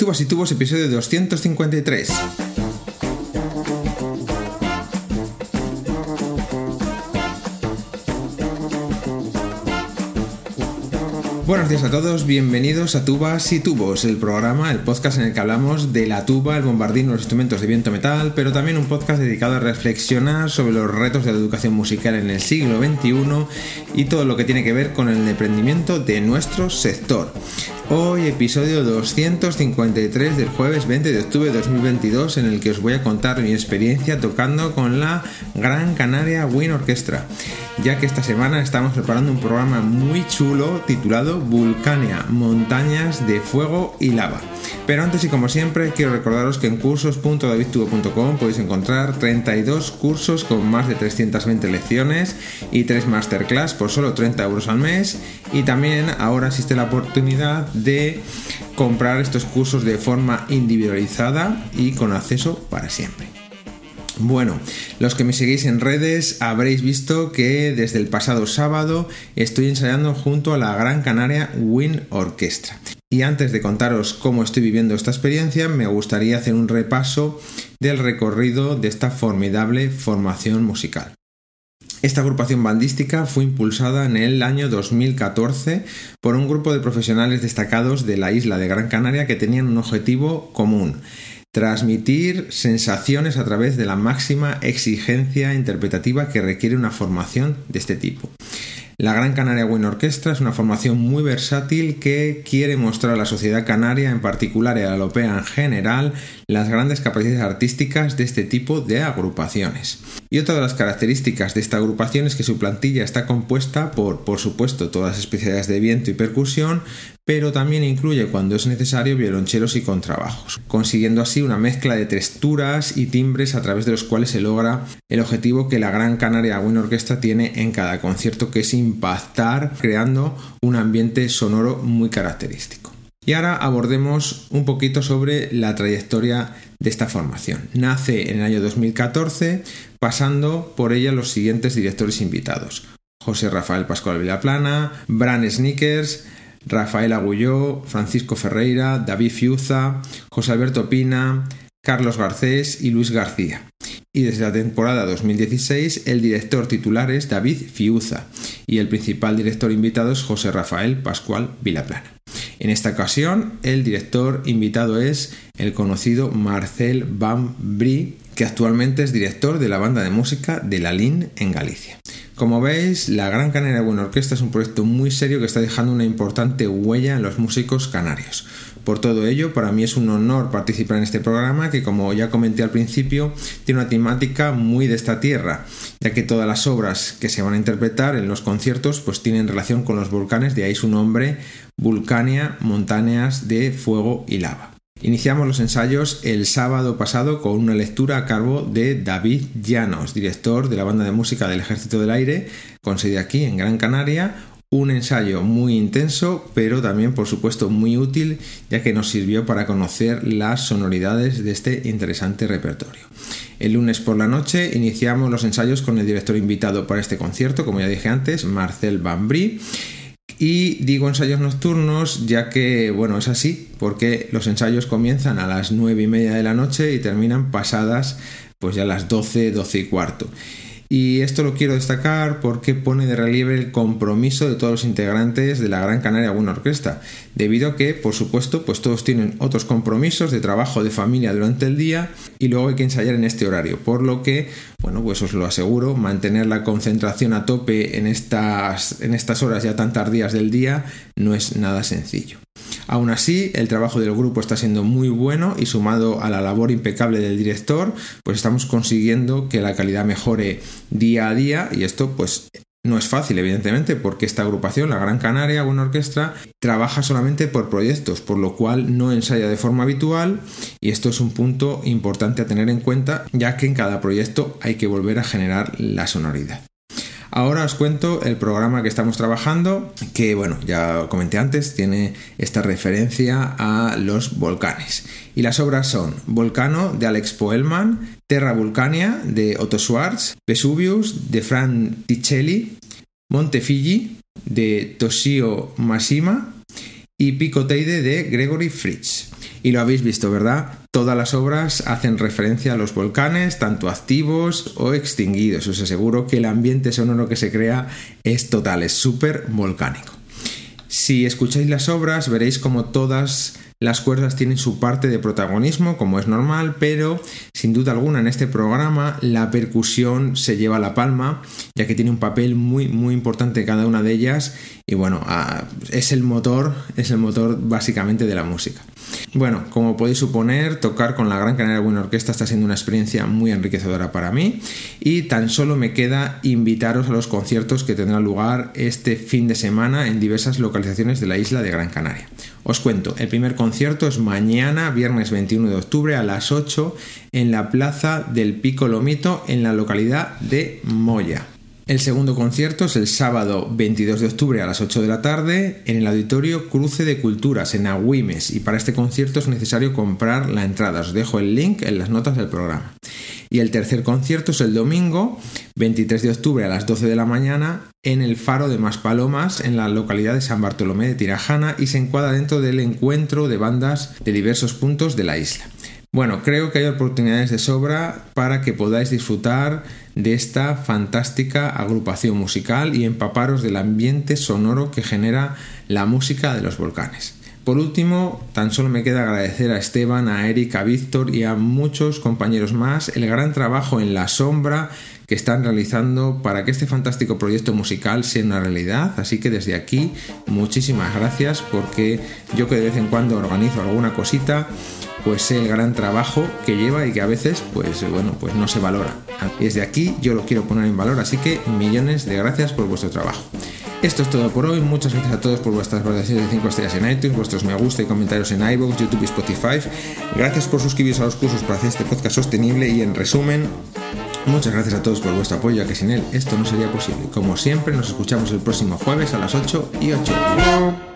Tubas y Tubos, episodio 253. Buenos días a todos, bienvenidos a Tubas y Tubos, el podcast en el que hablamos de la tuba, el bombardín, los instrumentos de viento metal, pero también un podcast dedicado a reflexionar sobre los retos de la educación musical en el siglo XXI y todo lo que tiene que ver con el emprendimiento de nuestro sector. Hoy episodio 253 del jueves 20 de octubre de 2022, en el que os voy a contar mi experiencia tocando con la Gran Canaria Wind Orchestra, ya que esta semana estamos preparando un programa muy chulo titulado Vulcania, montañas de fuego y lava. Pero antes y como siempre quiero recordaros que en cursos.davidtubo.com podéis encontrar 32 cursos con más de 320 lecciones y 3 masterclass por solo 30 euros al mes, y también ahora existe la oportunidad de comprar estos cursos de forma individualizada y con acceso para siempre. Bueno, los que me seguís en redes habréis visto que desde el pasado sábado estoy ensayando junto a la Gran Canaria Wind Orchestra. Y antes de contaros cómo estoy viviendo esta experiencia, me gustaría hacer un repaso del recorrido de esta formidable formación musical. Esta agrupación bandística fue impulsada en el año 2014 por un grupo de profesionales destacados de la isla de Gran Canaria que tenían un objetivo común: transmitir sensaciones a través de la máxima exigencia interpretativa que requiere una formación de este tipo. La Gran Canaria Wind Orchestra es una formación muy versátil que quiere mostrar a la sociedad canaria en particular y a la europea en general las grandes capacidades artísticas de este tipo de agrupaciones. Y otra de las características de esta agrupación es que su plantilla está compuesta por supuesto, todas las especialidades de viento y percusión, pero también incluye, cuando es necesario, violonchelos y contrabajos, consiguiendo así una mezcla de texturas y timbres a través de los cuales se logra el objetivo que la Gran Canaria Wind Orchestra tiene en cada concierto, que es impactar creando un ambiente sonoro muy característico. Y ahora abordemos un poquito sobre la trayectoria de esta formación. Nace en el año 2014, pasando por ella los siguientes directores invitados: José Rafael Pascual Vilaplana, Bran Snickers, Rafael Agulló, Francisco Ferreira, David Fiuza, José Alberto Pina, Carlos Garcés y Luis García. Y desde la temporada 2016 el director titular es David Fiuza y el principal director invitado es José Rafael Pascual Vilaplana. En esta ocasión el director invitado es el conocido Marcel Van Brie, que actualmente es director de la banda de música de Lalín en Galicia. Como veis, la Gran Canaria Wind Orchestra es un proyecto muy serio que está dejando una importante huella en los músicos canarios. Por todo ello, para mí es un honor participar en este programa que, como ya comenté al principio, tiene una temática muy de esta tierra, ya que todas las obras que se van a interpretar en los conciertos pues tienen relación con los volcanes, de ahí su nombre, Vulcania, montañas de fuego y lava. Iniciamos los ensayos el sábado pasado con una lectura a cargo de David Llanos, director de la banda de música del Ejército del Aire, con sede aquí en Gran Canaria. Un ensayo muy intenso, pero también por supuesto muy útil, ya que nos sirvió para conocer las sonoridades de este interesante repertorio. El lunes por la noche iniciamos los ensayos con el director invitado para este concierto, como ya dije antes, Marcel Van Brie. Y digo ensayos nocturnos ya que, bueno, es así, porque los ensayos comienzan a las 9:30 de la noche y terminan pasadas pues ya las 12 y cuarto. Y esto lo quiero destacar porque pone de relieve el compromiso de todos los integrantes de la Gran Canaria Wind Orchestra, debido a que, por supuesto, pues todos tienen otros compromisos de trabajo, de familia durante el día, y luego hay que ensayar en este horario, por lo que, bueno, pues os lo aseguro, mantener la concentración a tope en estas horas ya tan tardías del día no es nada sencillo. Aún así, el trabajo del grupo está siendo muy bueno y, sumado a la labor impecable del director, pues estamos consiguiendo que la calidad mejore día a día, y esto pues no es fácil, evidentemente, porque esta agrupación, la Gran Canaria Wind Orchestra, trabaja solamente por proyectos, por lo cual no ensaya de forma habitual, y esto es un punto importante a tener en cuenta, ya que en cada proyecto hay que volver a generar la sonoridad. Ahora os cuento el programa que estamos trabajando, que bueno, ya comenté antes, tiene esta referencia a los volcanes. Y las obras son Volcano de Alex Poelman, Terra Vulcania de Otto Schwarz, Vesuvius de Fran Ticelli, Monte Fiji de Toshio Mashima y Pico Teide de Gregory Fritz. Y lo habéis visto, ¿verdad? Todas las obras hacen referencia a los volcanes, tanto activos o extinguidos. Os aseguro que el ambiente sonoro que se crea es total, es súper volcánico. Si escucháis las obras, veréis como todas las cuerdas tienen su parte de protagonismo, como es normal, pero sin duda alguna en este programa la percusión se lleva la palma, ya que tiene un papel muy importante en cada una de ellas y bueno, es el motor básicamente de la música. Bueno, como podéis suponer, tocar con la Gran Canaria Buena Orquesta está siendo una experiencia muy enriquecedora para mí y tan solo me queda invitaros a los conciertos que tendrán lugar este fin de semana en diversas localizaciones de la isla de Gran Canaria. Os cuento, el primer concierto es mañana, viernes 21 de octubre a las 8 en la Plaza del Pico Lomito en la localidad de Moya. El segundo concierto es el sábado 22 de octubre a las 8 de la tarde en el Auditorio Cruce de Culturas en Agüimes y para este concierto es necesario comprar la entrada. Os dejo el link en las notas del programa. Y el tercer concierto es el domingo 23 de octubre a las 12 de la mañana en el Faro de Maspalomas en la localidad de San Bartolomé de Tirajana y se encuadra dentro del encuentro de bandas de diversos puntos de la isla. Bueno, creo que hay oportunidades de sobra para que podáis disfrutar de esta fantástica agrupación musical y empaparos del ambiente sonoro que genera la música de los volcanes. Por último, tan solo me queda agradecer a Esteban, a Eric, a Víctor y a muchos compañeros más el gran trabajo en la sombra que están realizando para que este fantástico proyecto musical sea una realidad. Así que desde aquí, muchísimas gracias porque yo que de vez en cuando organizo alguna cosita, pues sé el gran trabajo que lleva y que a veces pues no se valora. Y desde aquí yo lo quiero poner en valor, así que millones de gracias por vuestro trabajo. Esto es todo por hoy, muchas gracias a todos por vuestras valoraciones de 5 estrellas en iTunes, vuestros me gusta y comentarios en iVoox, YouTube y Spotify. Gracias por suscribiros a los cursos para hacer este podcast sostenible y en resumen, muchas gracias a todos por vuestro apoyo, ya que sin él esto no sería posible. Como siempre, nos escuchamos el próximo jueves a las 8:08.